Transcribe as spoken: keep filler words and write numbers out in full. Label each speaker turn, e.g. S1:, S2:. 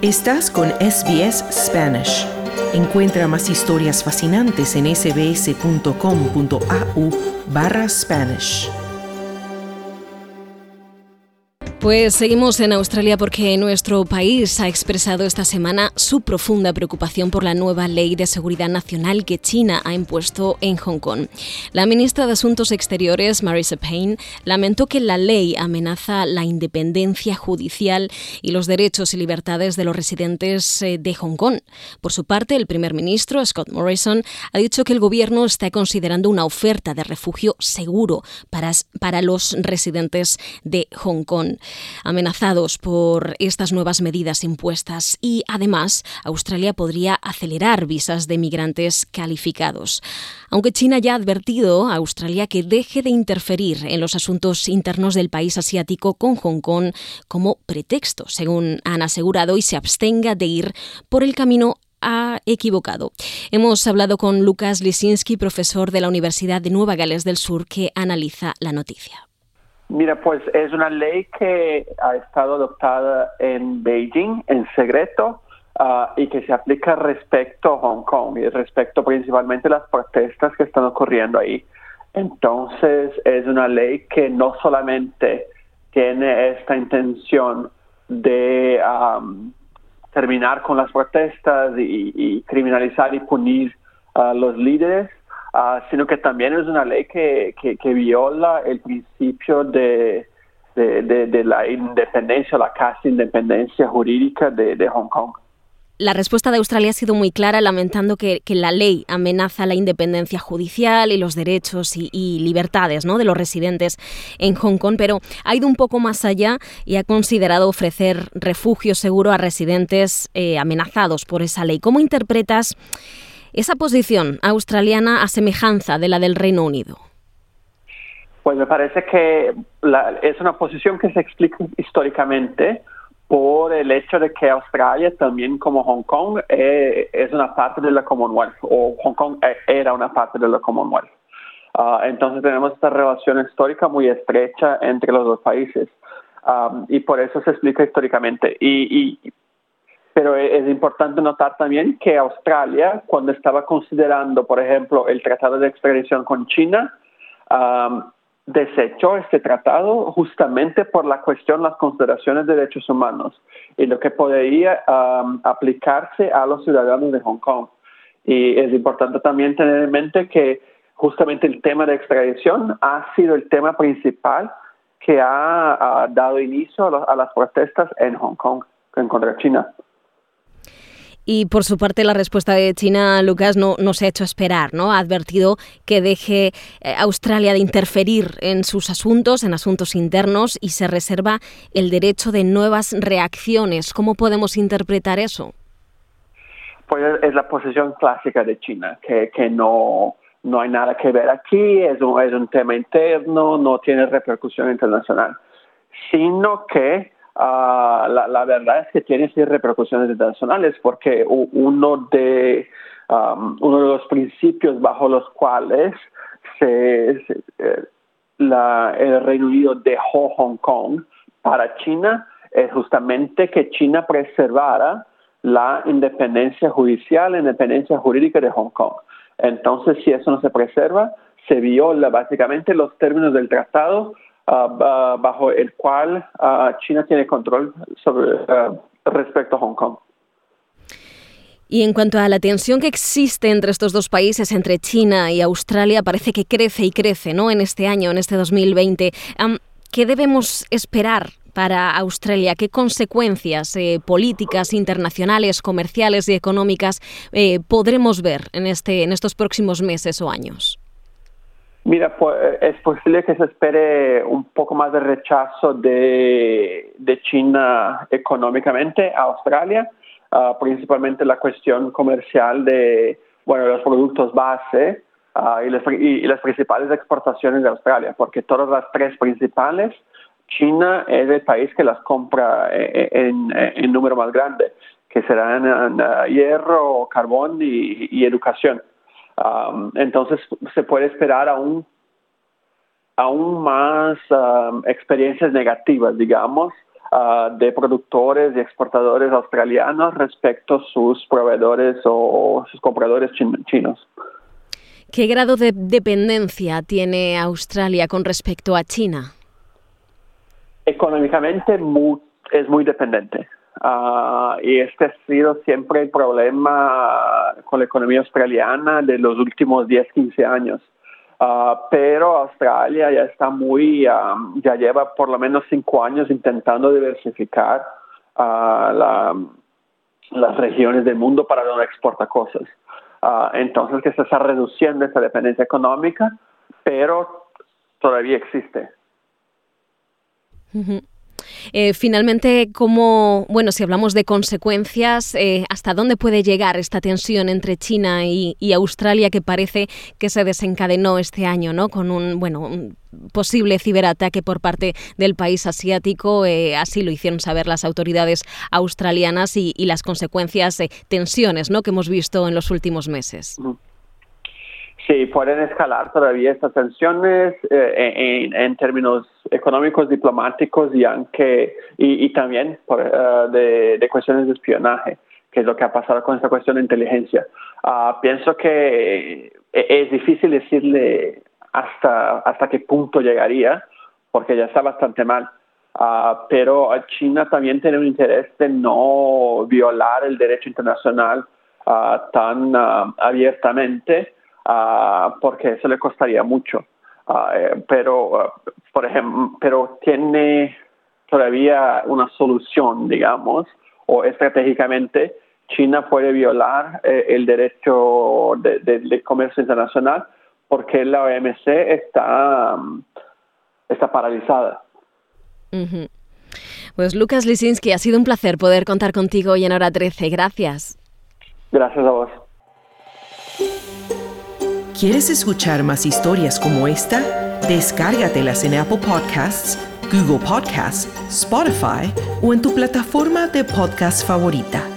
S1: Estás con S B S Spanish. Encuentra más historias fascinantes en sbs.com.au barra Spanish.
S2: Pues seguimos en Australia porque nuestro país ha expresado esta semana su profunda preocupación por la nueva ley de seguridad nacional que China ha impuesto en Hong Kong. La ministra de Asuntos Exteriores, Marisa Payne, lamentó que la ley amenaza la independencia judicial y los derechos y libertades de los residentes de Hong Kong. Por su parte, el primer ministro, Scott Morrison, ha dicho que el gobierno está considerando una oferta de refugio seguro para, para los residentes de Hong Kong, amenazados por estas nuevas medidas impuestas, y además Australia podría acelerar visas de migrantes calificados. Aunque China ya ha advertido a Australia que deje de interferir en los asuntos internos del país asiático con Hong Kong como pretexto, según han asegurado, y se abstenga de ir por el camino ha equivocado. Hemos hablado con Lucas Lisinski, profesor de la Universidad de Nueva Gales del Sur, que analiza la noticia.
S3: Mira, pues es una ley que ha estado adoptada en Beijing en secreto uh, y que se aplica respecto a Hong Kong y respecto principalmente a las protestas que están ocurriendo ahí. Entonces es una ley que no solamente tiene esta intención de um, terminar con las protestas y, y criminalizar y punir a los líderes, Uh, sino que también es una ley que, que, que viola el principio de, de, de, de la independencia, la casi independencia jurídica de, de Hong Kong.
S2: La respuesta de Australia ha sido muy clara, lamentando que, que la ley amenaza la independencia judicial y los derechos y, y libertades, ¿no?, de los residentes en Hong Kong, pero ha ido un poco más allá y ha considerado ofrecer refugio seguro a residentes eh, amenazados por esa ley. ¿Cómo interpretas esa posición australiana a semejanza de la del Reino Unido?
S3: Pues me parece que la, es una posición que se explica históricamente por el hecho de que Australia, también como Hong Kong, eh, es una parte de la Commonwealth, o Hong Kong era una parte de la Commonwealth. Uh, entonces tenemos esta relación histórica muy estrecha entre los dos países, um, y por eso se explica históricamente. Y, y Pero es importante notar también que Australia, cuando estaba considerando, por ejemplo, el tratado de extradición con China, um, desechó este tratado justamente por la cuestión, las consideraciones de derechos humanos y lo que podría um, aplicarse a los ciudadanos de Hong Kong. Y es importante también tener en mente que justamente el tema de extradición ha sido el tema principal que ha uh, dado inicio a, los, a las protestas en Hong Kong en contra de China.
S2: Y por su parte la respuesta de China, Lucas, no, no se ha hecho esperar, ¿no? Ha advertido que deje eh, Australia de interferir en sus asuntos, en asuntos internos, y se reserva el derecho de nuevas reacciones. ¿Cómo podemos interpretar eso?
S3: Pues es la posición clásica de China, que, que no, no hay nada que ver aquí, es un, es un tema interno, no tiene repercusión internacional, sino que Uh, la, la verdad es que tiene sí repercusiones internacionales, porque uno de um, uno de los principios bajo los cuales se, se, eh, la, el Reino Unido dejó Hong Kong para China es justamente que China preservara la independencia judicial, la independencia jurídica de Hong Kong. Entonces, si eso no se preserva, se viola básicamente los términos del tratado Uh, uh, bajo el cual uh, China tiene control sobre uh, respecto a Hong Kong.
S2: Y en cuanto a la tensión que existe entre estos dos países, entre China y Australia, parece que crece y crece, ¿no?, en este año, en este dos mil veinte. Um, ¿Qué debemos esperar para Australia? ¿Qué consecuencias eh, políticas, internacionales, comerciales y económicas eh, podremos ver en, este, en estos próximos meses o años?
S3: Mira, pues es posible que se espere un poco más de rechazo de, de China económicamente a Australia, uh, principalmente la cuestión comercial de, bueno, los productos base uh, y, las, y, y las principales exportaciones de Australia, porque todas las tres principales, China es el país que las compra en, en, en número más grande, que serán en, uh, hierro, carbón y, y educación. Um, entonces se puede esperar aún, aún más um, experiencias negativas, digamos, uh, de productores y exportadores australianos respecto a sus proveedores o sus compradores chin- chinos.
S2: ¿Qué grado de dependencia tiene Australia con respecto a China?
S3: Económicamente muy, es muy dependiente. Uh, y este ha sido siempre el problema con la economía australiana de los últimos diez a quince años. Uh, pero Australia ya está muy, um, ya lleva por lo menos cinco años intentando diversificar uh, la, las regiones del mundo para donde exporta cosas. Uh, entonces que se está reduciendo esa dependencia económica, pero todavía existe.
S2: Uh-huh. Eh, finalmente, ¿cómo, bueno, si hablamos de consecuencias, eh, ¿hasta dónde puede llegar esta tensión entre China y, y Australia que parece que se desencadenó este año, ¿no? Con un, bueno, un posible ciberataque por parte del país asiático? Eh, así lo hicieron saber las autoridades australianas y, y las consecuencias, eh, tensiones, ¿no? que hemos visto en los últimos meses.
S3: Sí, pueden escalar todavía estas tensiones eh, en, en términos económicos, diplomáticos y, aunque, y, y también por, uh, de, de cuestiones de espionaje, que es lo que ha pasado con esta cuestión de inteligencia. Uh, pienso que es difícil decirle hasta, hasta qué punto llegaría, porque ya está bastante mal. Uh, pero China también tiene un interés de no violar el derecho internacional uh, tan uh, abiertamente, Uh, porque eso le costaría mucho. Uh, pero, uh, por ejemplo, pero tiene todavía una solución, digamos, o estratégicamente China puede violar eh, el derecho de, de, de comercio internacional porque la O M C está, um, está paralizada.
S2: Uh-huh. Pues Lucas Lisinski, ha sido un placer poder contar contigo hoy en Hora trece. Gracias.
S3: Gracias a vos.
S1: ¿Quieres escuchar más historias como esta? Descárgatelas en Apple Podcasts, Google Podcasts, Spotify o en tu plataforma de podcast favorita.